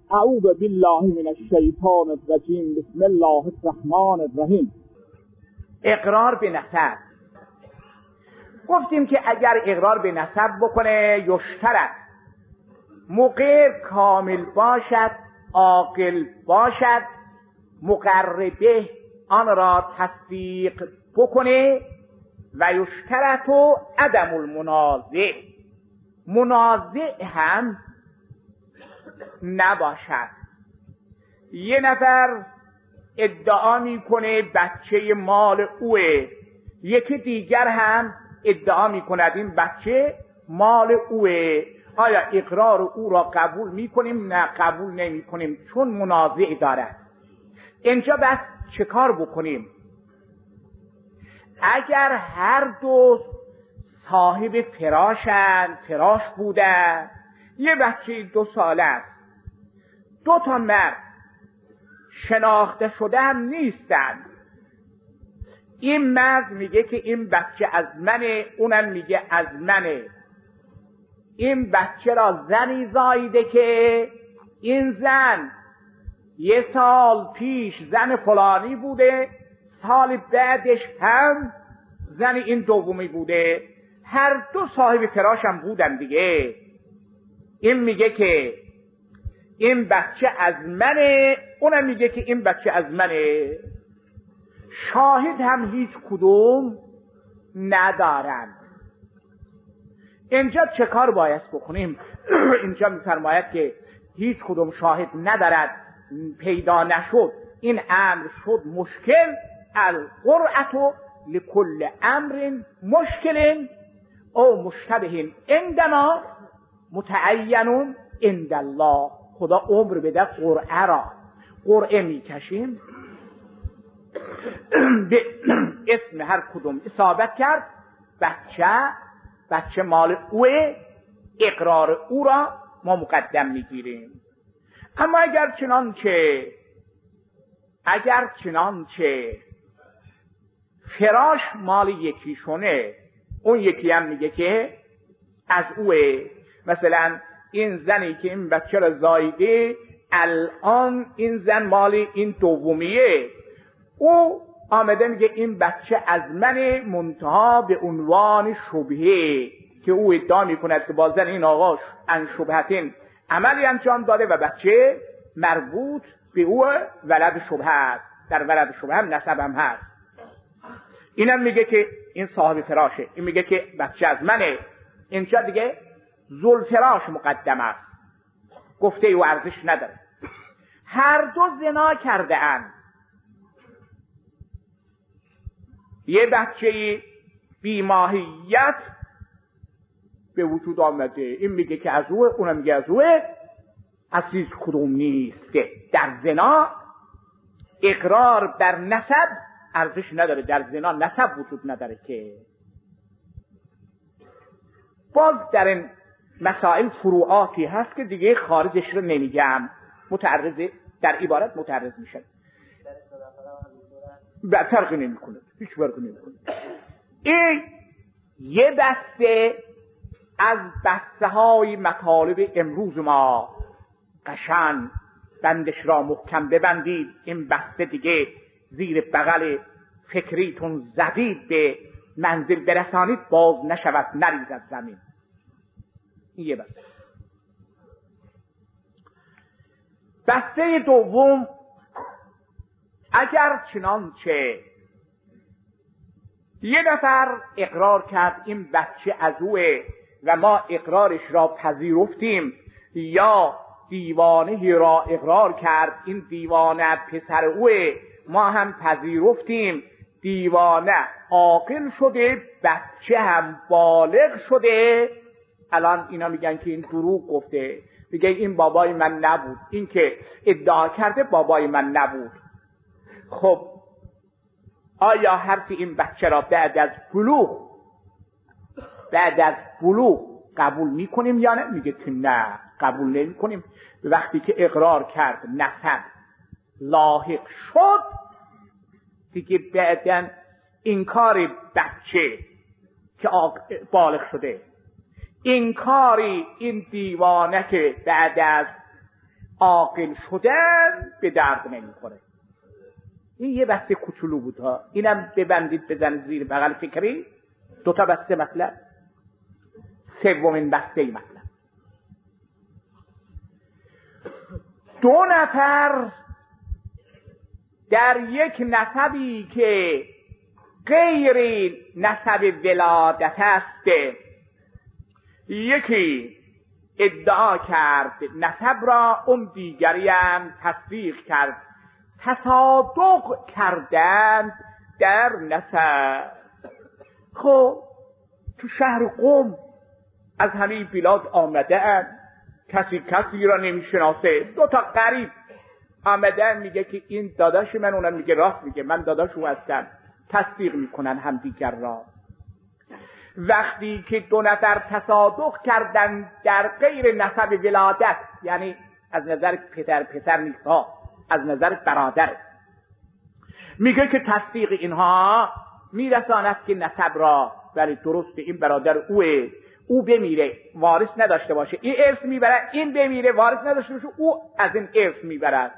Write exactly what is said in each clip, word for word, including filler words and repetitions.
اعوذ بالله من الشیطان الرجیم بسم الله الرحمن الرحیم. اقرار به نسب. گفتیم که اگر اقرار به نسب بکنه یشترط مقر کامل باشد، عاقل باشد، مقربه آن را تصدیق بکنه و یشترط و عدم المنازع، منازع هم نباشد. یه نفر ادعا میکنه بچه مال اوه، یکی دیگر هم ادعا میکند این بچه مال اوه. آیا اقرار او را قبول میکنیم؟ نه، قبول نمیکنیم، چون منازع دارد. اینجا بس چه کار بکنیم؟ اگر هر دو صاحب فراشند، فراش بودن، یه بچه دو ساله است، دو تا مرد شناخته شده هم نیستن، این مرد میگه که این بچه از منه، اونم میگه از منه. این بچه را زنی زاییده که این زن یه سال پیش زن فلانی بوده، سال بعدش هم زن این دومی بوده، هر دو صاحب فراش هم بودن دیگه. این میگه که این بچه از منه، اونم میگه که این بچه از منه. شاهد هم هیچ کدوم ندارن. اینجا چه کار باید بکنیم؟ اینجا میفرماید که هیچ کدوم شاهد ندارد، پیدا نشد، این امر شد مشکل. القرعة لكل امر مشکل او مشتبه عندنا متعین عند الله. خدا عمر بده قرعه را، قرعه میکشیم به اسم هر کدوم اصابت کرد، بچه بچه مال اوه، اقرار او را ما مقدم میگیریم. اما اگر چنانچه اگر چنانچه فراش مال یکیشونه، اون یکی هم میگه که از اوه، مثلا این زنی که این بچه را زایده الان این زن مال این دومیه، او آمده میگه این بچه از من، منتها به عنوان شبهه که او ادعا میکند که با زن این آقاش ان شبهتین عملی انجام داده و بچه مربوط به او ولد شبهه است، در ولد شبهه هم نسب هم هست. اینم میگه که این صاحب فراشه، این میگه که بچه از منه. اینجا دیگه ذوالفراش مقدم است، گفته او ارزش نداره. هر دو زنا کرده اند، یه بچه بیماهیت به وجود آمده، این میگه که از اوه، اونم میگه از اوه، اصلیش کدوم نیسته. در زنا اقرار بر نسب ارزش نداره، در زنا نسب وجود نداره. که باز در این مسائل فروعاتی هست که دیگه خارجش رو نمیگم، متعرض در عبارت متعرض میشه، فرقی نمیکنه، هیچ فرقی نمیکنه. این یه بسته از بسته های مطالب امروز ما، قشنگ بندش را محکم ببندید. این بسته دیگه زیر بغل فکریتون زدید، به منزل برسانید، باز نشود، نریزد زمین. این یه بسته. بسته دوم، اگر چنانچه یه نفر اقرار کرد این بچه از اوه و ما اقرارش را پذیرفتیم، یا دیوانه را اقرار کرد این دیوانه پسر اوه، ما هم پذیرفتیم، دیوانه عاقل شده، بچه هم بالغ شده. الان اینا میگن که این دروغ گفته، میگه این بابای من نبود، این که ادعا کرده بابای من نبود. خب آیا حرف این بچه را بعد از بلوغ بعد از بلوغ قبول میکنیم یا نه؟ میگه که نه، قبول نمی کنیم. وقتی که اقرار کرد نسب لاحق شد، دیگه بعدن انکار بچه که بالغ شده، انکاری این دیوانه که بعد از عاقل شدن به درد نمیخوره. این یه بسته کوچولو بود ها، اینم ببندید بزنید زیر بغل فکری. دو تا بسته مطلب. سومین بسته مطلب، دو نفر در یک نسبی که غیر نسب ولادت است، یکی ادعا کرد نسب را، اون دیگری هم تصدیق کرد، تصادق کردند در نسب. خب تو شهر قم از همه بلاد آمدن، کسی کسی را نمیشناسه، دو تا غریب آمدن، میگه که این داداش من، اونم میگه راست میگه من داداش او هستم، تصدیق میکنن همدیگر را. وقتی که دو نفر تصادق کردن در غیر نسب ولادت، یعنی از نظر پدر پسر نیست ها، از نظر برادر، میگه که تصدیق اینها میرساند که نسب را، ولی درسته این برادر اوه، او بمیره وارث نداشته باشه این ارث میبره، این بمیره وارث نداشته باشه او از این ارث میبرد.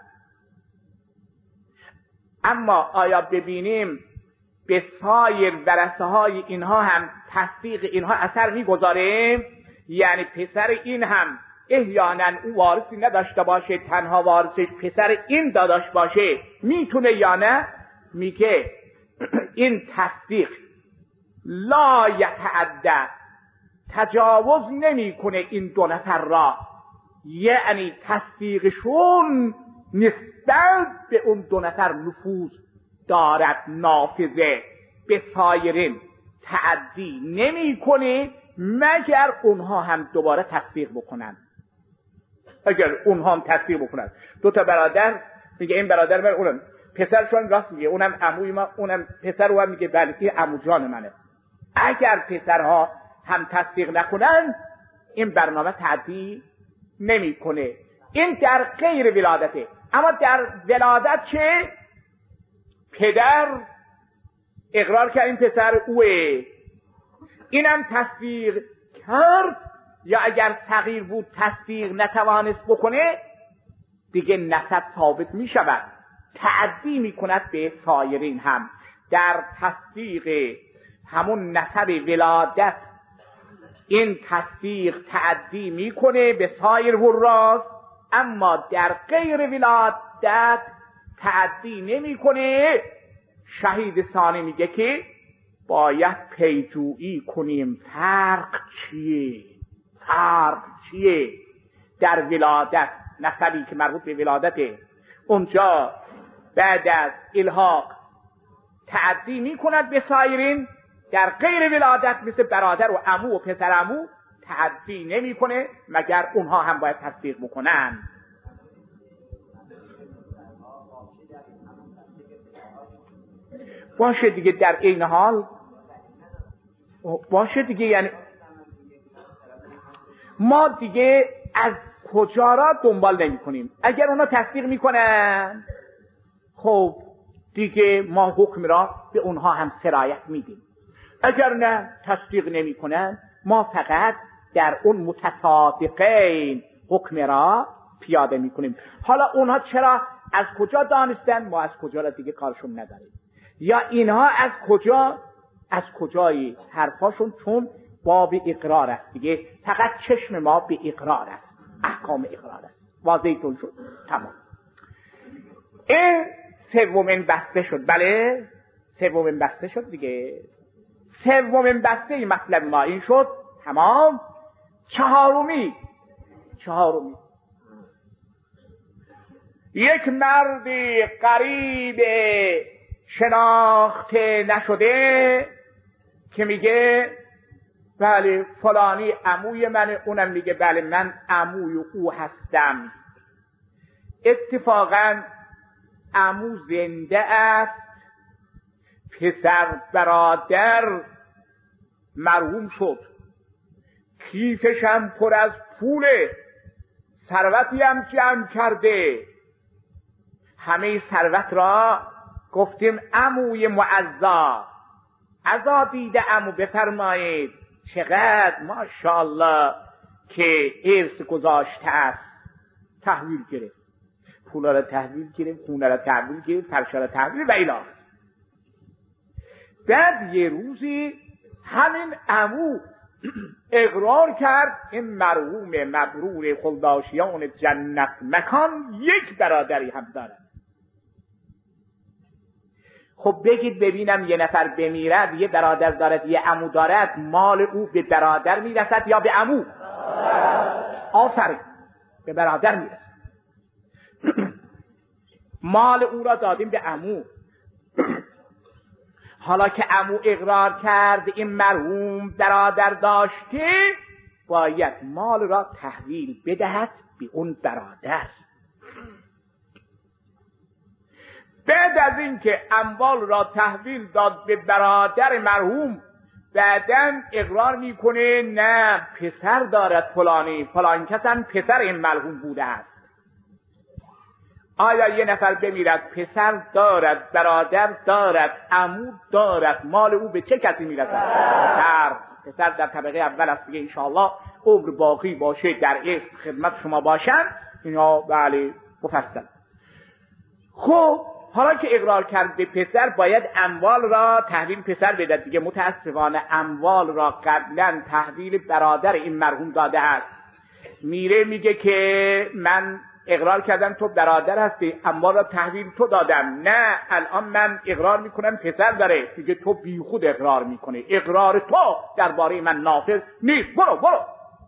اما آیا ببینیم به سایر ورثه های اینها هم تصدیق اینها اثر میگذاره؟ یعنی پسر این هم احیانا او وارثی نداشته باشه، تنها وارثش پسر این داداش باشه، میتونه یا نه؟ میگه این تصدیق لا یتعدى، تجاوز نمیکنه این دو نفر را، یعنی تصدیقشون نسبت به اون دو نفر نفوذ دارد، نافذه، به سایرین تعدی نمیکنه مگر اونها هم دوباره تصدیق بکنن. اگر اونها هم تصدیق بکنن، دو تا برادر میگه این برادر من، اونم پسرشون راست میگه، اونم عموی ما، اونم پسر و هم میگه بله این عمو جان منه. اگر پسرها هم تصدیق نکنن این برنامه تعدی نمیکنه. این در غیر ولادته. اما در ولادت چه؟ پدر اقرار کرد این پسر اوه، اینم تصدیق کرد، یا اگر صغیر بود تصدیق نتوانست بکنه، دیگه نسب ثابت می شود، تعدی می کند به سایرین هم. در تصدیق همون نسب ولادت این تصدیق تعدی می کنه به سایر وراث، اما در غیر ولادت تعدی نمی کنه. شهید ثانی میگه که باید پیجویی کنیم فرق چیه، فرق چیه در ولادت، نسبی که مربوط به ولادته، اونجا بعد از الحاق تعدی می کند به سایرین، در غیر ولادت مثل برادر و عمو و پسر عمو تعدی نمی کنه مگر اونها هم باید تصدیق بکنن. باشه دیگه، در این حال باشه دیگه، یعنی ما دیگه از کجا را دنبال نمی کنیم. اگر اونا تصدیق می کنن خب دیگه ما حکم را به اونها هم سرایت میدیم، اگر نه تصدیق نمی کنن ما فقط در اون متصادقین حکم را پیاده می کنیم. حالا اونها چرا از کجا دانستن، ما از کجا را دیگه کارشون نداریم، یا اینها از کجا از کجایی حرفاشون، چون باب اقرار است دیگه، فقط چشم ما به اقرار است، احکام اقرار است. واضحتون شد؟ تمام. این سومین بسته شد. بله سومین بسته شد دیگه. سومین بسته مطلب ما این شد. تمام. چهارمی چهارمی یک مردی غریب شناخته نشده که میگه بله فلانی عموی منه، اونم میگه بله من عموی او هستم. اتفاقا عمو زنده است، پسر برادر مرحوم شد، کیفش هم پر از پوله، ثروتی هم جمع کرده. همه ثروت را گفتیم عموی معزا، عزا دیده عمو بفرمایید، چقدر ماشاءالله که ارث گذاشته است. تحویل گرفت. پولا رو تحویل گرفت، خونه رو تحویل گرفت، فرشا رو تحویل و الی آخر. بعد یه روزی همین عمو اقرار کرد این مرحوم مبرور خلداشیان جنت مکان یک برادری هم دارد. خب بگید ببینم یه نفر بمیرد یه برادر دارد یه عمو دارد، مال او به برادر میرسد یا به عمو؟ آفرین، به برادر میرسد. مال او را دادیم به عمو. حالا که عمو اقرار کرد این مرحوم برادر داشته، باید مال را تحویل بدهد به اون برادر. بعد از اینکه اموال را تحویل داد به برادر مرحوم، بعداً اقرار میکنه نه پسر دارد فلانی، فلان کسان پسر این مرحوم بوده است. آیا یه نفر بمیرد پسر دارد، برادر دارد، عمو دارد، مال او به چه کسی میرسد؟ پسر. پسر در طبقه اول است دیگه، انشاءالله عمر باقی باشه در است خدمت شما باشن اینا. بله مفصل. خب حالا که اقرار کرد به پسر، باید اموال را تحویل پسر بده دیگه. متاسفانه اموال را قبلا تحویل برادر این مرحوم داده است. میره میگه که من اقرار کردم تو برادر هستی، اموال را تحویل تو دادم. نه، الان من اقرار میکنم پسر داره. دیگه تو بی خود اقرار میکنه، اقرار تو درباره من نافذ نیست، برو برو.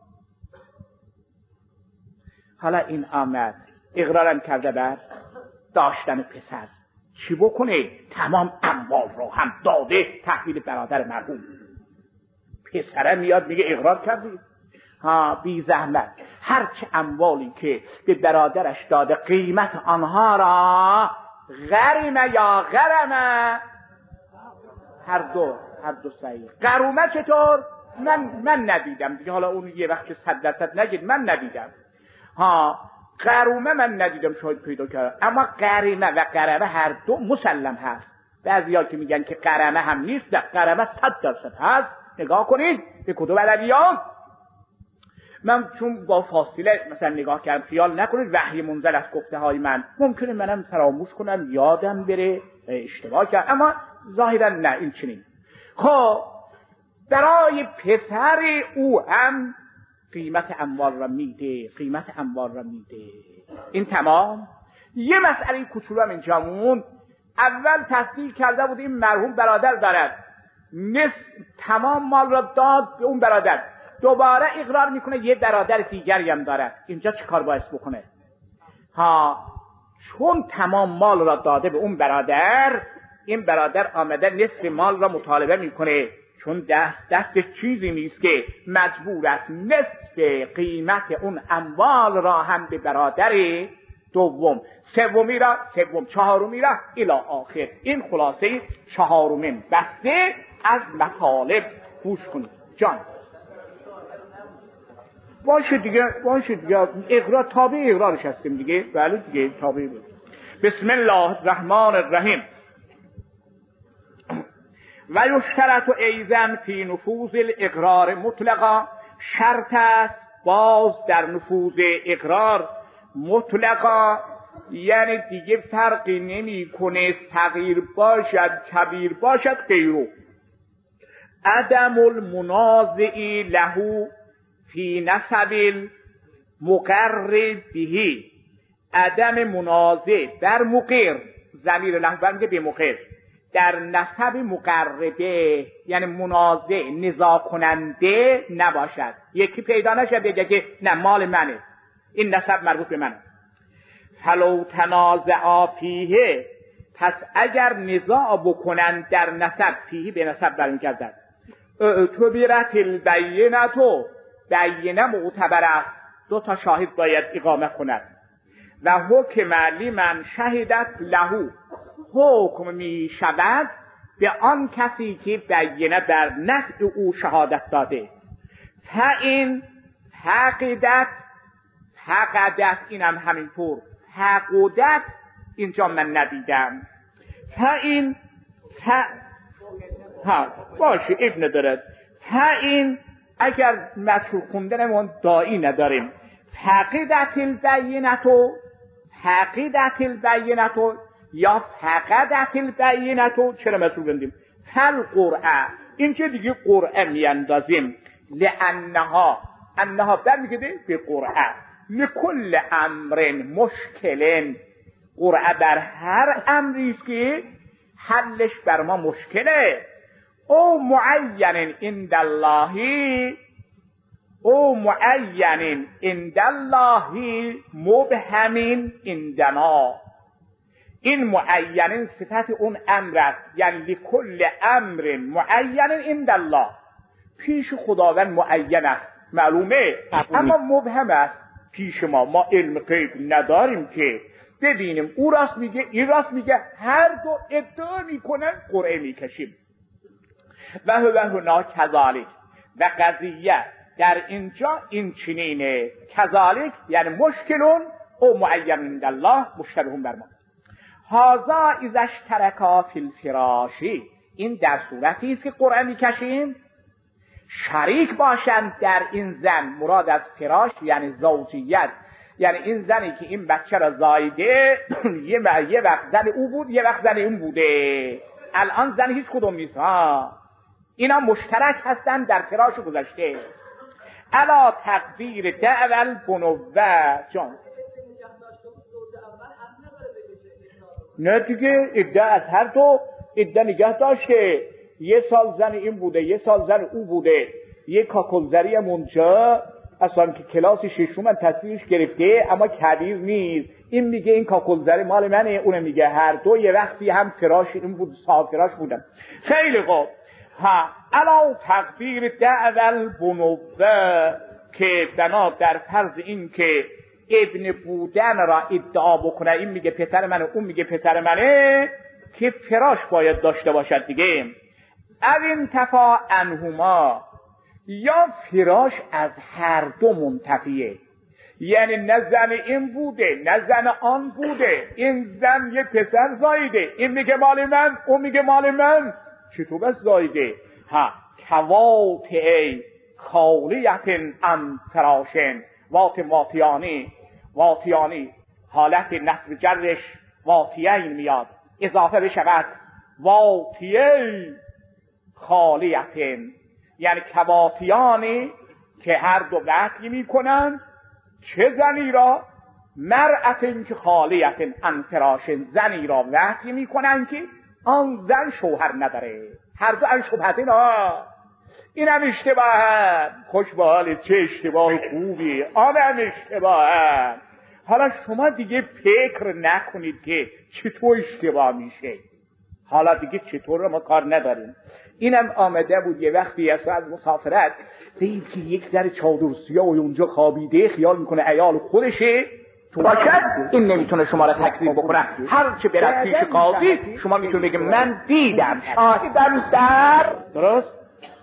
حالا این آمد اقرارم کرده بر داشتن پسر، چی بکنه؟ تمام اموال رو هم داده تحویل برادر مرحوم. پسره میاد میگه اقرار کردی؟ ها بی زحمت هرچه اموالی که به برادرش داده قیمت آنها را غرمه یا غرمه، هر دو هر دو صحیح. غرمه چطور؟ من من ندیدم دیگه، حالا اون یه وقت صد درصد نگید من ندیدم. ها غرمه من ندیدم، شاید پیدا کردم، اما غرمه و غرمه هر دو مسلم هست. بعضیا که میگن که غرمه هم نیست، نه غرمه صد درصد هست. نگاه کنید به کتب ادبیات. من چون با فاصله مثلا نگاه کردم، خیال نکنید وحی منزل از گفته های من، ممکنه منم فراموش کنم، یادم بره، اشتباه کردم، اما ظاهرا نه این چنین. خب برای پسر او هم قیمت اموال را میده، قیمت اموال را میده. این تمام. یه مسئله کوچولو هم اینجا مون. اول تصدیق کرده بود این مرحوم برادر دارد، نصف تمام مال را داد به اون برادر. دوباره اقرار میکنه یه برادر دیگری هم دارد. اینجا چه کار باید بکنه؟ ها چون تمام مال را داده به اون برادر، این برادر آمده نصف مال را مطالبه میکنه، چون دست دست چیزی نیست که مجبور است نصف قیمت اون اموال را هم به برادر دوم، سومی را سوم، چهارمی را الی آخر. این خلاصه چهارمین بسته از مطالب. گوش کنید جان. باشه دیگه، باشه دیگه، اقرار تابع اقرارش هستیم دیگه. بله دیگه تابع. بسم الله الرحمن الرحیم. و یشترط ایضا فی نفوذ الاقرار مطلقا، شرط است باز در نفوذ اقرار مطلقا، یعنی دیگه فرقی نمی کنه صغیر باشد کبیر باشد غیره. عدم المنازعی له فی نسب المقر به، عدم منازع در مقر، ضمیر له برمیگه به مقر، در نسب مقربه، یعنی منازع نزاع کننده نباشد. یکی پیدا نشه بگه که نه مال منه، این نسب مربوط به منه. فلو تنازعا فیه، پس اگر نزاع بکنن در نسب، فیه به نسب برمیگردد. اعتبرت البینه، بینه معتبر است، دو تا شاهد باید اقامه کند. و حکم لمن شهدت له، حکم می شود به آن کسی که بینه بر نفع او شهادت داده. تا این حقیدت، حقیدت اینم همینطور، حقیدت اینجا من ندیدم. تا این تا ها باشه ابن دارد. تا این اگر مشهور خوندنمون دایی نداریم، حقیدت البینه تو، فقدت البینتو یا فقدت البینتو، چرا مطلوب بندیم فل قرعه، این که دیگه قرعه میاندازیم، لانها انها برمیگرده به قرعه، لکل امر مشکل، قرعه بر هر امری است که حلش بر ما مشکله، او معین عند الله، او معین عند الله مبهم عندنا. این معین صفت اون امر است، یعنی لکل امر معین عند الله، پیش خداوند معین است، معلومه، اما مبهم است پیش ما، ما علم غیب نداریم که ببینیم او راست میگه این راست میگه، هر دو ادعا میکنن قرعه میکشیم. و هو هنا کذالک، و قضیه در اینجا این چنینه، کذالک یعنی مشکلون او معین عند الله مشتبهون بر ما. هذا اذا اشترکا فی الفراشی، این در صورتی است که قرعه میکشیم شریک باشند در این زن، مراد از فراش یعنی زوجیت، یعنی این زنی که این بچه را زایده یه وقت زن او بود یه وقت زن این بوده، الان زن هیچ کدوم نیست ها، اینا مشترک هستن در فراش گذشته. الا تقدیر دعوال بنوه جان، نه دیگه ادعا از هر دو ادعا نگه داشته، یه سال زن این بوده یه سال زن او بوده، یه کاکلزری هم اونجا اصلا که کلاس ششم من تصویرش گرفته اما کبیر نیست، این میگه این کاکلزری مال منه، اون میگه هر دو یه وقتی هم فراش این بود صاحب فراش بودن. خیلی خوب، ها الا تقدیر دعوال بنوه، که بنا در فرض این که ابن بودن را ادعا بکنه، این میگه پسر منه اون میگه پسر منه، که فراش باید داشته باشد دیگه. او انتفا عنهما، یا فراش از هر دو منتفیه، یعنی نه زن این بوده نه زن آن بوده، این زن یه پسر زایده، این میگه مال من اون میگه مال من، چطور بس زایده؟ ها کواتعی خالیت ام فراشن، وات واتیانی، واتیانی حالت نصب جرش واتیین میاد، اضافه بشود واتیی خالیتن، یعنی کواتیانی که هر دو وحی میکنند چه زنی را، مرأتن که خالیتن عن فراشن، زنی را وحی میکنند که آن زن شوهر نداره، هر دو ان شبهتن ها، این هم اشتباه، خوش به حال، چه اشتباه خوبی، آن هم اشتباه. حالا شما دیگه فکر نکنید که چطور اشتباه میشه، حالا دیگه چطور ما کار نداریم. اینم آمده بود یه وقتی از مسافرت دید که یک ذره چادر سیاه و اونجا خوابیده، خیال میکنه عیال خودشه تو باشد، این نمیتونه شما را تکذیب بکنه، هر چه برد پیش قاضی شما میتونه بگه من دیدم، شاهدم در، درست؟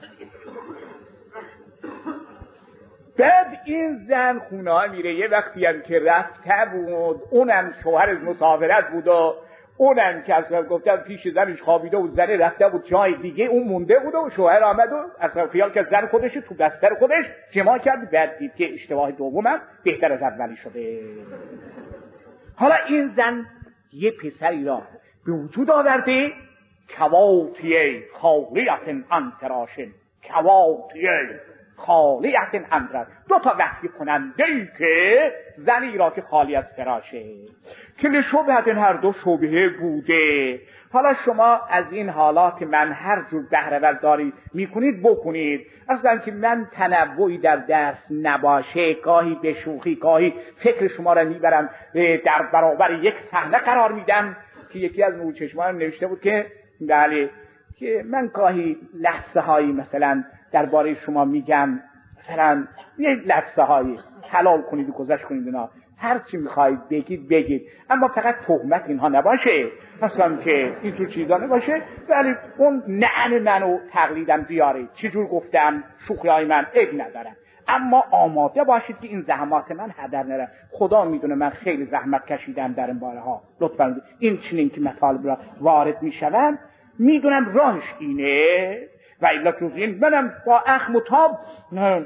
بعد این زن خونه میره، یه وقتی هم که رفته بود، اونم شوهر مسافرت بود و اونم که اصلا گفتم پیش زنش خوابیده و زن رفته بود جای دیگه، اون مونده بود و شوهر آمد و اصلا خیال که زن خودش تو بستر خودش جماع کرد، بعد دید که اشتباه دومم بهتر از اولی شده. حالا این زن یه پسری را به وجود آورده، کواتیه خالیت عن فراشن، کواتیه خالیت عن فراشن، دو تا وحی کننده ای که زنی را که خالی از فراشه، که لشبهت هر دو شبهه بوده. حالا شما از این حالات من هر جور بهره داری میکنید بکنید، اصلا که من تنوعی در درس نباشه، گاهی به شوخی گاهی فکر شما را میبرم در برابر یک صحنه قرار میدم که یکی از نورچشمان نوشته بود که بله که من گاهی لحظه هایی مثلا درباره شما میگم، مثلا یه لحظه هایی حلال کنید و گذشت کنید، اینا هر چی میخواید بگید بگید، اما فقط تهمت اینها نباشه، اصلا که اینجور چیزا نباشه، ولی اون نعن منو تقلیدم بیارید، چجور گفتم شوخی های من عیب ندارم، اما آماده باشید که این زحمات من هدر نره. خدا میدونه من خیلی زحمت کشیدم در این باره ها، لطفا این چنین که مطالب را وارد میشوم میدونم راهش اینه، و الا جز این منم با اخم و تاب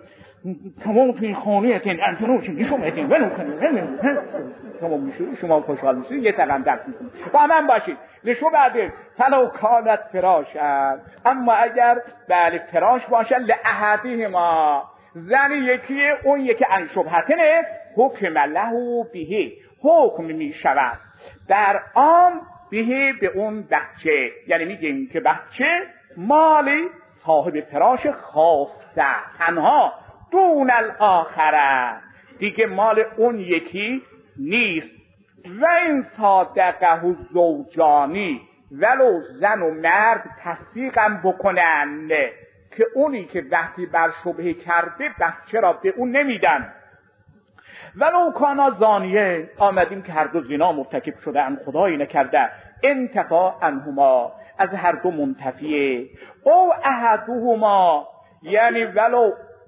تمام توی خانه تن انتونو چی شما اتین ولو کنید شما میشه شما خوشحال میشید یه سقم درس میکنید با من باشید لشو بعد فلو کانت فراشن اما اگر بله فراش باشن لأحدهما زن یکی اون یکی ان شبهتنه حکم له به حکم میشود در آن به به اون بچه، یعنی میگیم که بچه مالی صاحب فراش خاصه تنها دون الاخره دیگه مال اون یکی نیست. و این صادقه الزوجانی ولو زن و مرد تصدیقم بکنن که اونی که وقتی بر شبهه کرده بچه را به اون نمیدن. ولو کانا زانیه آمدیم که هر دو زنا مرتکب شده ان خدایی نکرده انتفا انهما از هر دو منتفیه او احدهما یعنی ولو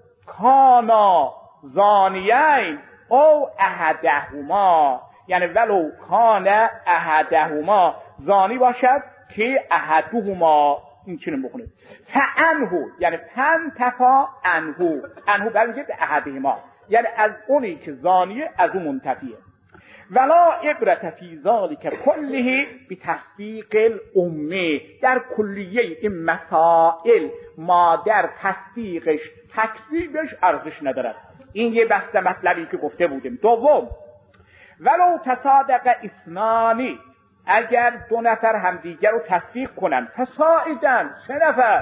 کانا زانیین او احدهما یعنی ولو کان احدهما زانی باشد که احدهما این چنین بخونید فانهو یعنی فانتفا انهو انهو برمیگه به احدهما یعنی از اونی که زانیه از اون منتفیه. ولا عبرت فی ذلک کله بتصدیق الام در کلیه این مسائل مادر تصدیقش تکذیبش ارزش ندارد. این یه بحث مطلبی که گفته بودیم. دوم ولو تصادق اثنانی اگر دو نفر همدیگر رو تصدیق کنن فصاعدن سه نفر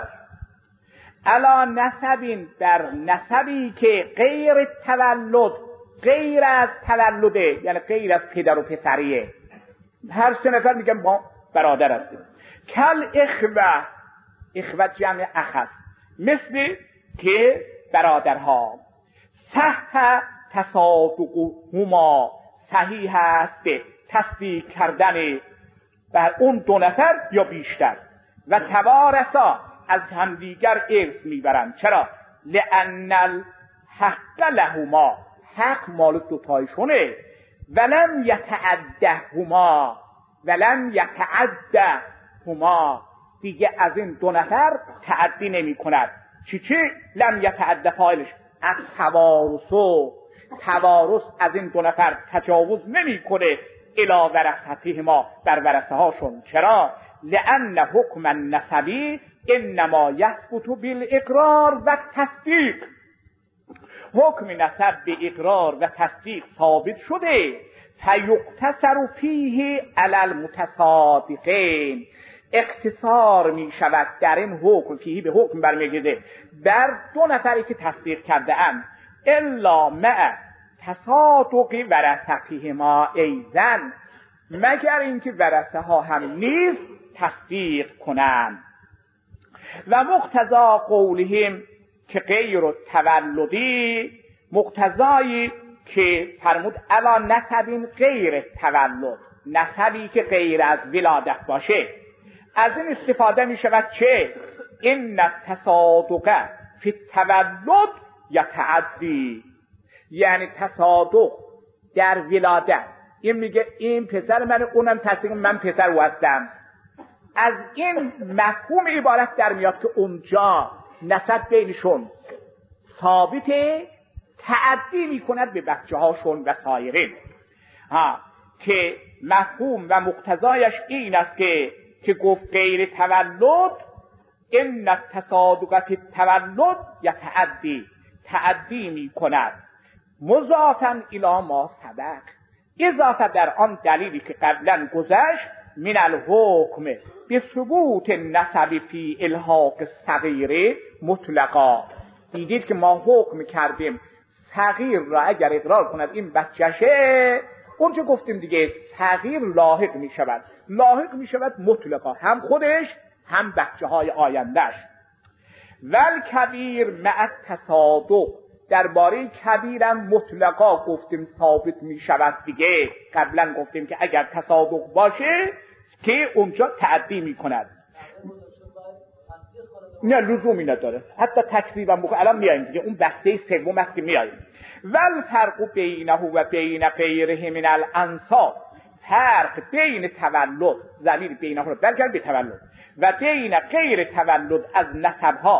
علا نسبین در نسبی که غیر تولد غیر از تولده یعنی غیر از پدر و پسریه هر سه نفر میگن ما برادر هستیم. کل اخوه اخوه جمع اخ است مثل که برادرها صح تصادقهما صحیح است تصدیق کردن بر اون دو نفر یا بیشتر و توارثا از همدیگر ارث میبرند. چرا؟ لأن الحق لهما حق مال دوتایشونه ولم یتعدهما ولم یتعدهما دیگه از این دو نفر تعدی نمی کند. چی چی؟ لم یتعده فاعلش از توارثو توارث از این دو نفر تجاوز نمی کنه الی ورثتهما بر ورثه هاشون. چرا؟ لأن حکم النسبی انما یثبت بالاقرار و تصدیق حکم نسب به اقرار و تصدیق ثابت شده فیقتصر فیه علی المتصادقین اختصار می شود در این حکم فیه به حکم برمیگرده در دو نفری که تصدیق کرده اند الا مع تصادق ورثتهما ایزن مگر اینکه ورثه ها هم نیز تصدیق کنند. و مقتضا قولهم که غیر تولدی مقتضایی که فرمود الا نسبین غیر تولد نسبی که غیر از ولادت باشه از این استفاده می شود چه این تصادق فی التولد یتعدی یعنی تصادق در ولادت این میگه این پسر من اونم تصدیق من پسر او هستم از این مفهوم عبارت در میاد که اونجا نسب بینشون ثابته تعدی میکند به بچه هاشون و سایرین ها که مفهوم و مقتضایش این است که که گفت غیر تولد ان التصادق فی التولد یتعدی تعدی میکند مضافا الی ما سبق اضافه در آن دلیلی که قبلا گذشت من الحکم به ثبوت نسب فی الحاق صغیر مطلقا. دیدید که ما حکم کردیم صغیر را اگر اقرار کند این بچهشه اونجا گفتیم دیگه صغیر لاحق می شود لاحق می شود مطلقا هم خودش هم بچه های آیندهش. ول کبیر مع تصادق درباره کبیرم مطلقا گفتیم ثابت می شود دیگه قبلا گفتیم که اگر تصادق باشه که اونجا تعدی می کند نه لزومی نداره حتی تکذیبم بکنه الان میاییم دیگه اون بسته سوم است که میاییم. ول فرق بینه و بین غیره من الانساب فرق بین تولد ضمیر بینه رو برگرد به تولد و بین غیر تولد از نسبها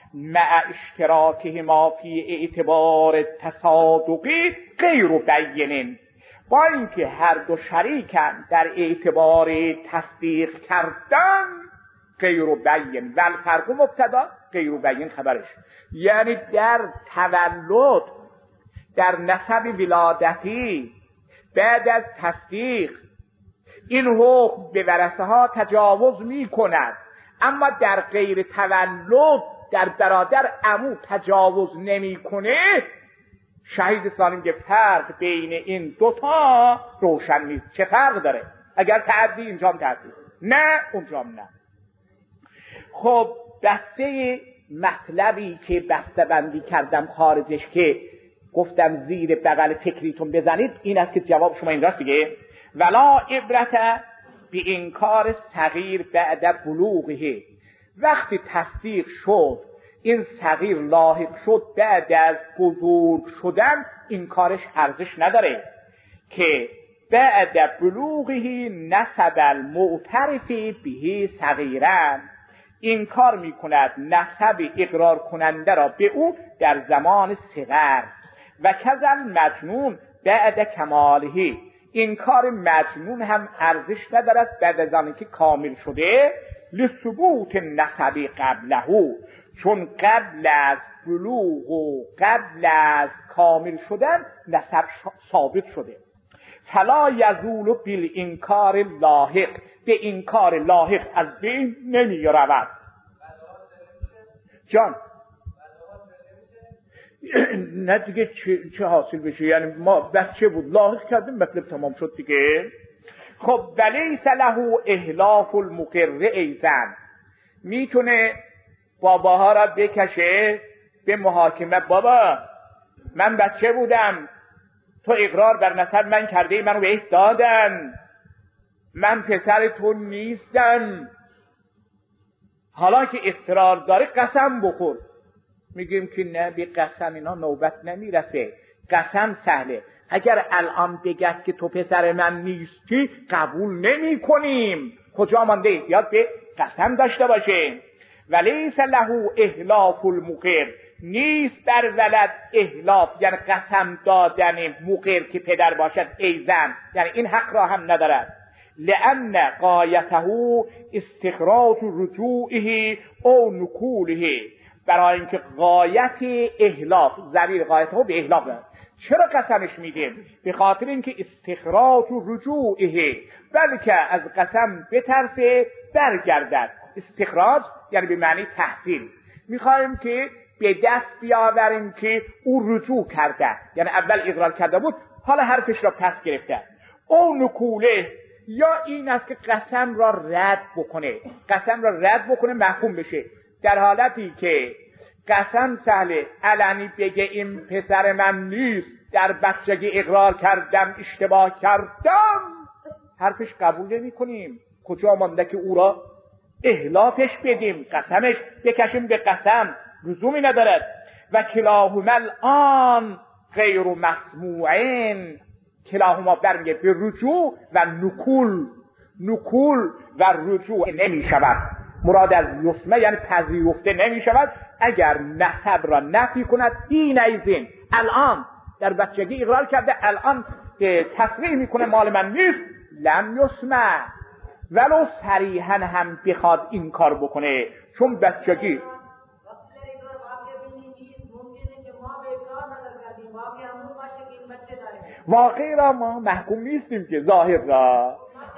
مع اشتراکهما فی اعتبار تصادقی غیر بین، با اینکه هر دو شریکن در اعتبار تصدیق کردن غیر بین و الفرق مبتدا غیر بین خبرش، یعنی در تولد در نسب ولادتی بعد از تصدیق این حکم به ورثه ها تجاوز می کند، اما در غیر تولد در برادر عمو تجاوز نمی کنه. شهید سالم که فرق بین این دوتا روشن نیست. چه فرق داره؟ اگر تعدی اینجام تعدی، نه اونجام نه. خب بسته مطلبی که بسته بندی کردم خارجش که گفتم زیر بغل فکریتون بزنید این است که جواب شما این راست دیگه. ولا عبرت به انکار صغیر بعد بلوغه، وقتی تصدیق شد این صغیر لاحق شد بعد از بزرگ شدن، این کارش ارزش نداره که بعد بلوغه نسب المعترف به صغیرن، این کار میکند نسب اقرار کننده را به او در زمان صغر و کذا مجنون بعد کماله، این کار مجنون هم ارزش ندارد بعد از آنکه کامل شده، لثبوت نسب قبله، چون قبل از بلوغ و قبل از کامل شدن نسب ثابت شده. فلا یزول بالانکار لاحق، به انکار لاحق از بین نمی رود. جان نه دیگه چه, چه حاصل بشه؟ یعنی ما بچه بود لاحق کردیم مطلب تمام شد دیگه. خب ولیس له احلاف المقر ایزن، میتونه باباها را بکشه به محاکمه، بابا من بچه بودم تو اقرار بر نسب من کرده منو بهت دادن، من پسر تو نیستم، حالا که اصرار داره قسم بخور. میگیم که نه به قسم اینا نوبت نمیرسه، قسم سهله، اگر الان بگد که تو پسر من نیستی قبول نمی کنیم، کجا مانده احتیاط به قسم داشته باشه. ولیس له احلاف المقر، نیست بر ولد احلاف یعنی قسم دادن مقر که پدر باشد ایزن، یعنی این حق را هم ندارد. لأن غایته استخراج رجوعه او نکوله، برای اینکه غایت احلاف ضمیر غایته به احلاف دارد. چرا قسمش میدیم؟ به خاطر اینکه استخراج رجوعه، بلکه از قسم بترسه برگردد. استخراج یعنی به معنی تحصیل، میخوایم که به دست بیاوریم که او رجوع کرده، یعنی اول اقرار کرده بود حالا حرفش را پس گرفته. او نکوله، یا این است که قسم را رد بکنه، قسم را رد بکنه محکوم بشه. در حالتی که قسم سهله علنی بگه این پسر من نیست، در بچگی اقرار کردم اشتباه کردم، حرفش قبول نمی کنیم. کجا مانده که او را احلافش بدیم، قسمش بکشیم به قسم، لزومی ندارد. و کلاهما الان غیر مسموعین، کلاهما برمیگه به رجوع و نکول، نکول و رجوع نمی شود. مراد از یسمه یعنی پذیرفته نمی شود اگر نسب را نفی کند. این ایزین الان در بچگی اقرار کرده، الان تصریح میکنه مال من نیست، لم یسمه، ولو صریحا هم بخواد این کار بکنه، چون بچگی واقعی را ما محکوم نیستیم که ظاهر را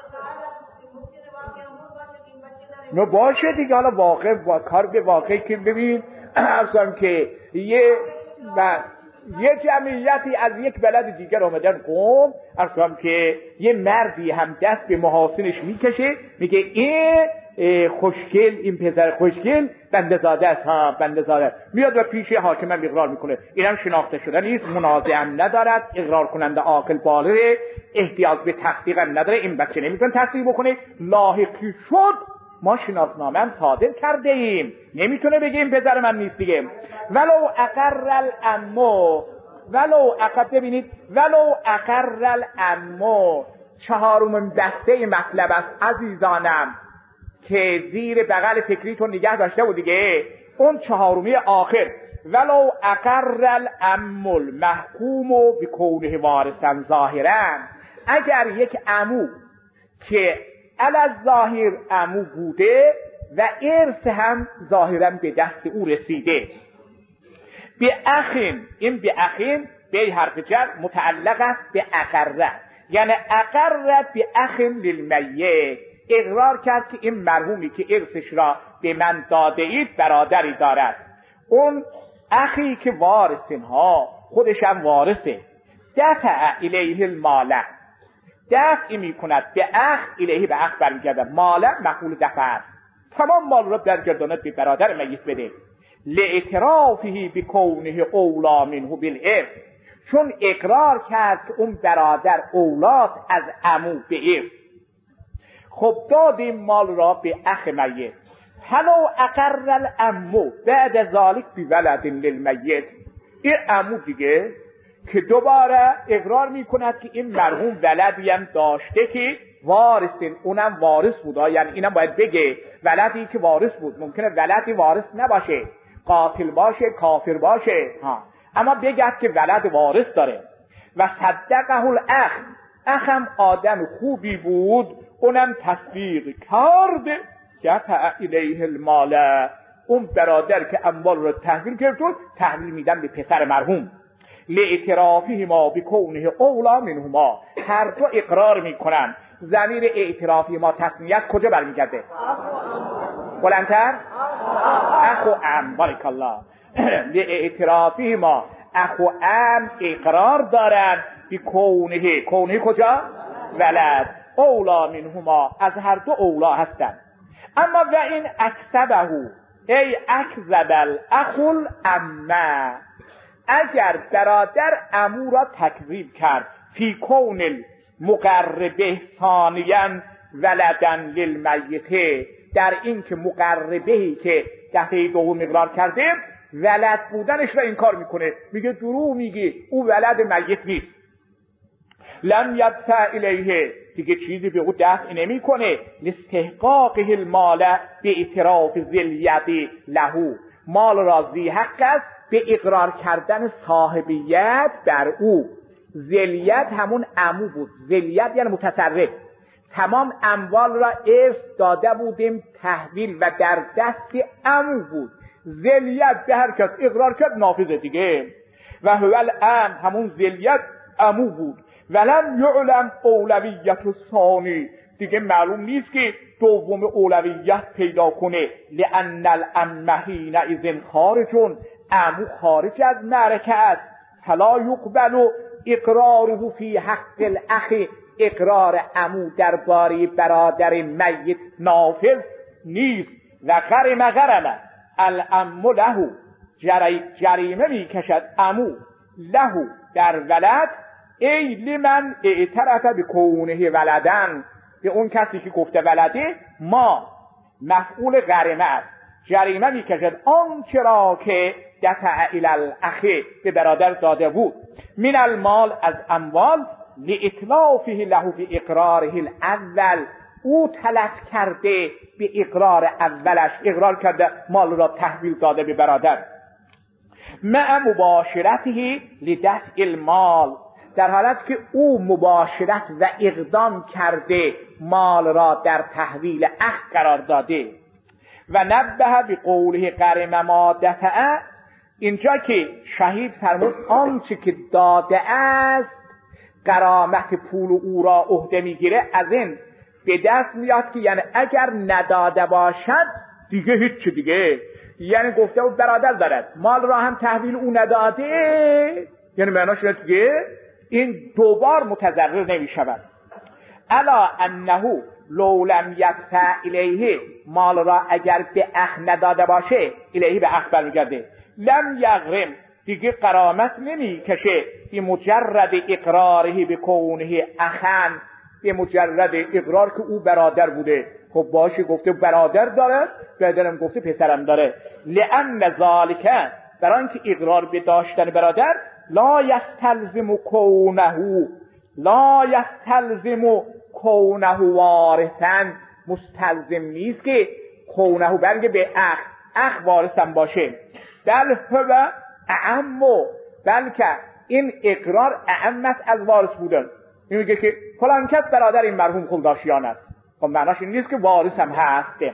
نه باشه دیگه. حالا واقع با کار به واقع که ببین اصلا که یه و یه جمعیتی از یک بلد دیگر آمدن قوم، اصلا که یه مردی هم دست به محاسنش میکشه، میگه این خوشگل، این پسر خوشگل بنده زاده است، ها بنده زاده، میاد و پیش حاکم هم اقرار میکنه. اینم شناخته شده نیست، منازعه هم ندارد، اقرار کننده عاقل بالغ، احتیاج به تصدیق هم نداره، این بچه نمیتونه تصدیق بکنه. لاحقی شد ما شناسنامه هم صادر کرده ایم، نمیتونه بگه این پسر من نیست دیگه. ولو اقر الامو، ولو اقر، ببینید ولو اقر الامو چهارمین دسته مطلب است عزیزانم که زیر بغل فکریتون نگه داشته بود دیگه. اون چهارمی آخر ولو اقر الام المحکوم بکونه وارثا ظاهرا، اگر یک عمو که علی ظاهر عمو بوده و ارث هم ظاهرا به دست او رسیده، به اخین، این به اخین به حرف جر متعلق است به اقره، یعنی اقر به اخین للمیت، اقرار کرد که این مرحومی که ارثش را به من داده اید برادری دارد. اون اخی که وارثین ها خودش هم وارثه، دفع الیه المال، دفع می کند به اخ، الیه به اخ برمیگردد، مال مفعول دفع است، تمام مال را برگرداند به برادر میت بده. لاعترافه بکونه اولا منه بالارث، چون اقرار کرد که اون برادر اولاست از عمو به ارث. خب دادیم مال را به اخ میت. فلو اقر العمو بعد ذالک بولد للمیت، این عمو دیگه که دوباره اقرار میکند که این مرحوم ولدی هم داشته که وارثین، اونم وارث بوده، یعنی اینم باید بگه ولدی که وارث بود، ممکنه ولدی وارث نباشه، قاتل باشه، کافر باشه، ها، اما بگد که ولد وارث داره. و صدقه الاخ، اخم آدم خوبی بود، اونم تصدیق کرد دفع الیه المال، اون برادر که اموال رو تحویل کرد تحویل میدن به پسر مرحوم. لاعترافه ما بکونه اولا منهما، هر دو اقرار میکنن. ضمیر اعترافی ما تسنیت کجا برمیگرده؟ بلندتر؟ اخو ام، بارک الله. لاعترافه ما اخو ام اقرار دارن بکونه، کونه کجا؟ ولد، اولا منهما، از هر دو اولا هستن. اما و این اکسبهو ای اکذب الاخو الامه، اگر برادر عمو را تکذیب کرد فی کون المقربه ثانیا ولدن للمیت، در این که مقربهی که دفعه دوم اقرار کرده ولد بودنش را انکار میکنه، میگه دروغ میگی او ولد میت نیست، لم یدفع الیه، دیگه چیزی به او دفع نمی کنه، لاستحقاقه المال به اعتراف ذلیت له، مال را ذی حق است به اقرار کردن صاحبیت بر او. ذلیت همون عمو بود، ذلیت یعنی متصرف، تمام اموال را ارث داده بودیم تحویل و در دست عمو بود، ذلیت به هر کس اقرار کرد نافذه دیگه. و هو الام، همون ذلیت عمو بود. ولم یعلم اولویت ثانی، دیگه معلوم نیست که دوم اولویت پیدا کنه، لان الام حینئذ خارجون، عمو خارج از معرکه است، فلا یقبل اقراره فی حق الاخ، اقرار عمو درباره برادر میت نافذ نیست. و غرم غرم الام له، جریمه میکشد عمو له در ولد، ای لمن اعترف بکونه ولدن، به اون کسی که گفته ولده، ما مفعول غرمه است، جریمه میکشد آنچه را که دفع الی الاخ به برادر داده بود، من المال از اموال، لإتلافه له باقراره الاول، او تلف کرده به اقرار اولش، اقرار کرده مال را تحویل داده به برادر، مع مباشرته لدفع المال، در حالت که او مباشرت و اقدام کرده مال را در تحویل اخ قرار داده. و نبه بقوله غرم ما دفعه، اینجا که شهید فرمود آنچه که داده است غرامت پول او را عهده میگیره، از این به دست میاد که یعنی اگر نداده باشد دیگه هیچ دیگه، یعنی گفته بود برادر دارد مال را هم تحویل او نداده، یعنی معناش اینه دیگه این دوبار متضرر نمی شود. الا انه لو لم یدفع الیه، مال را اگر به اخ نداده باشه، الیه به اخ برمیگرده، لم یغرم، دیگه غرامت نمی کشه، به مجرد اقراره به کونه اخن، به مجرد اقرار که او برادر بوده. خب باشه گفته برادر داره، بعدم گفته پسرم داره، لان ذالک، برای اینکه اقرار به داشتن برادر، لا یستلزم کونه، لا یستلزم کونه وارثا، مستلزم نیست که کونه برگه به اخ، اخ وارثم باشه، بل هو اعم، بلکه این اقرار اعم است از وارث بودن. این میگه که فلان کس برادر این مرحوم خلداشیان است، خب معناش این نیست که وارثم هست.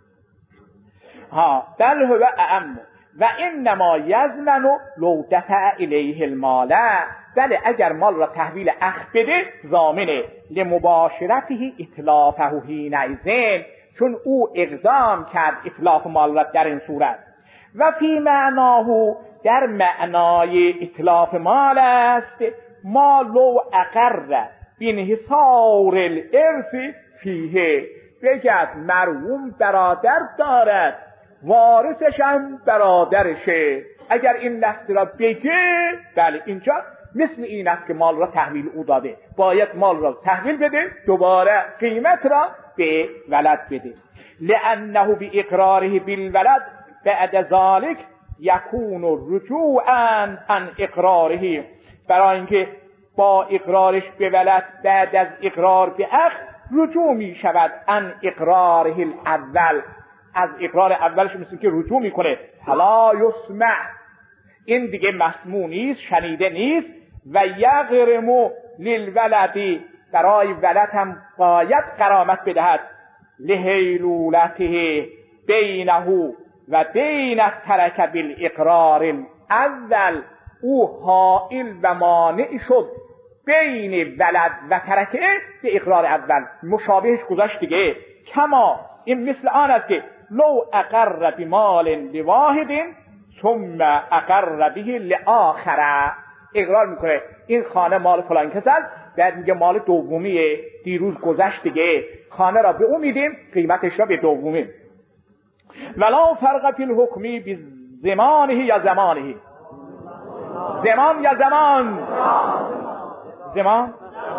ها بل هو اعم و انما یضمن لو دفع الیه المال، بله اگر مال را تحویل اخ بده ضامنه، لمباشرته اتلافه حینئذ، چون او اقدام کرد اتلاف مال را در این صورت. و فی معناه، در معنای اتلاف مال است، ما لو اقر بانحصار الارث فیه، بگد مرحوم برادر دارد، وارثش هم برادرشه، اگر این لفظ را بگه، بله اینجا مثل این است که مال را تحویل او داده، باید مال را تحویل بده، دوباره قیمت را به ولد بده. لانه باقراره بالولد بعد ذلك یکون رجوعا عن اقراره، برای اینکه با اقرارش به ولد بعد از اقرار به اخ رجوع می شود عن اقراره الاول، از اقرار اولش مثل که رجوع میکنه. فلا یسمع، این دیگه مسموع نیست، شنیده نیست. و یغرم للولد، برای ولد هم باید غرامت بدهد، لهیلولته بینه و بین ترک بالاقرار الاول، او حائل و مانع شد بین ولد و ترکه به اقرار اول، مشابهش گذاشت دیگه. کما، این مثل آن است که لو اقر بمال لواحد ثم اقر به لآخر، اقرار میکنه این خانه مال فلان کس است، بعد میگه مال دومیه، دیروز گذشت دیگه، خانه را به اون میدیم، قیمتش را به دومی. ولا فرق فی الحکم بزمانه یا زمانه، زمان یا زمان، زمان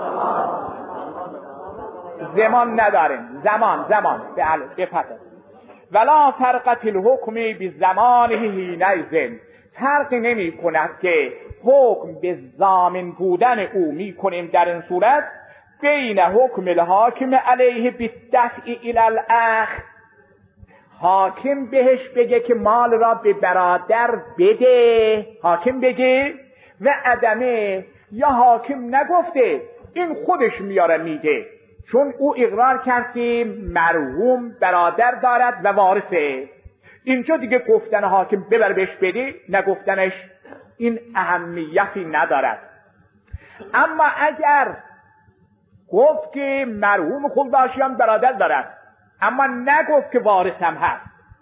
زمان نداریم، زمان زمان به فتح. ولا فرق فی الحکم بزمانه حینئذ، فرق نمی کند که حکم به ضامن بودن او می کنیم در این صورت، بین حکم الحاکم علیه بالدفع الی الاخ، حاکم بهش بگه که مال را به برادر بده، حاکم بگه، و عدمه، یا حاکم نگفته این خودش میاره میده، چون او اقرار کرد که مرحوم برادر دارد و وارثه. اینجا دیگه گفتن حاکم ببر بهش بده، نگفتنش این اهمیتی ندارد. اما اگر گفت که مرحوم خلداشیان برادر دارد اما نگفت که وارثم هست،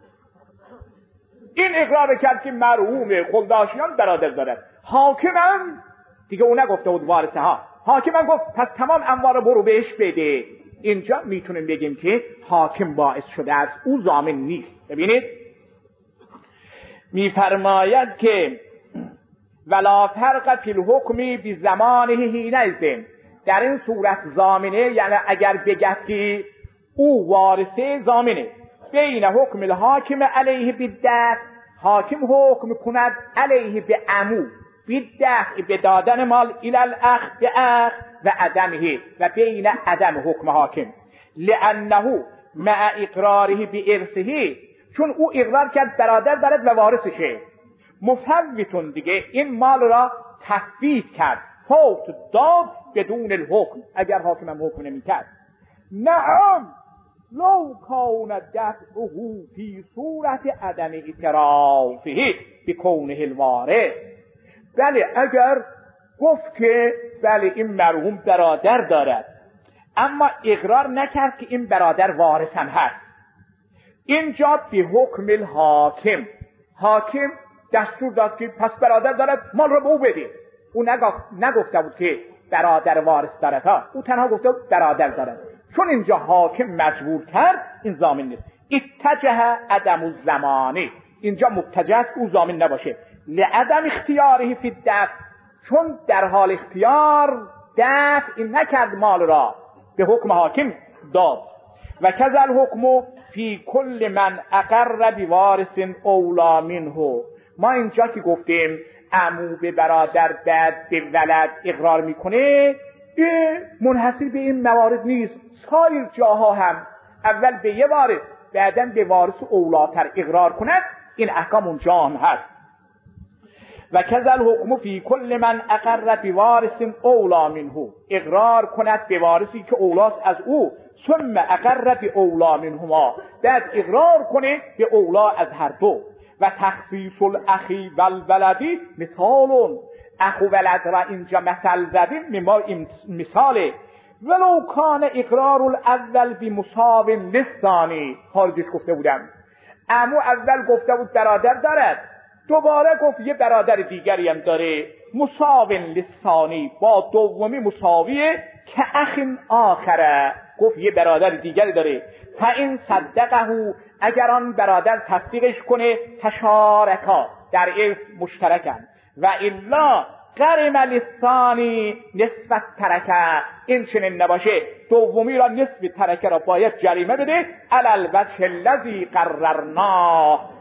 این اقرار کرد که مرحوم خلداشیان برادر دارد، حاکمم دیگه او نگفته بود وارثه ها، حاکمم گفت پس تمام اموال برو بهش بده، اینجا میتونیم بگیم که حاکم باعث شده است، او ضامن نیست. ببینید میفرماید که ولا فرق فی الحکم بزمانه حینئذ، در این صورت ضامنه، یعنی اگر بگه که او وارثه ضامنه، بین حکم الحاکم علیه بالدفع، حاکم حکم کند علیه به عمو بالدفع، به دادن مال الی الاخ به اخ، و عدمه، و بین عدم حکم حاکم، لانه مع اقراره بارثه، چون او اقرار کرد برادر دارد و وارثشه، مفوتون دیگه این مال را تفویت کرد، فوت داد بدون الحکم، اگر حاکم هم حکم نمی کرد. نعم لو کان دفعه فی صورت عدم اعترافه بکونه الوارث، بله اگر گفت که بله این مرحوم برادر دارد اما اقرار نکرد که این برادر وارث هم هست، اینجا به حکم الحاکم، حاکم دستور داد که پس برادر دارد مال را به او بده، او نگفته بود که برادر وارث دارد ها، او تنها گفته بود برادر دارد، چون اینجا حاکم مجبور کرد این ضامن نیست. اتجه عدم الزمانه، اینجا متجه است او ضامن نباشه، لعدم اختیاره فی الدفع، چون در حال اختیار دفع نکرد مال را، به حکم حاکم داد. و کذا الحکم فی کل من اقر بوارث اولا منه، ما اینجا که گفتیم عمو به برادر بعد به ولد اقرار میکنه، منحصر به این موارد نیست، سایر جاها هم اول به یه وارث بعدن به وارث اولاتر اقرار کند، این احکام اونجا هم هست. و کذل حکم فی کل من اقر بوارث اولا منه، اقرار کند به وارثی که اولاست از او، ثم اقر باولا منهما، بعد اقرار کنه به اولا از هر دو. و تخصیص الاخی والولدی مثال، اخو ولد را اینجا مثل زدیم، ما این مثاله. ولو کان اقرار الاول بمساو للثانی، خارجش گفته بودم، عمو اول گفته بود برادر دارد، دوباره گفت یه برادر دیگری هم داره، مساو للثانی، با دومی مساویه، که اخ آخره، گفت یه برادر دیگری داره. فاین صدقه، اگر آن برادر تصدیقش کنه، تشارکا، در ارث مشترکن. و الا غرم للثانی نصف ترکه، این چنین نباشه دومی را نصف ترکه را باید جریمه بده، علی الوجه الذی قررنا،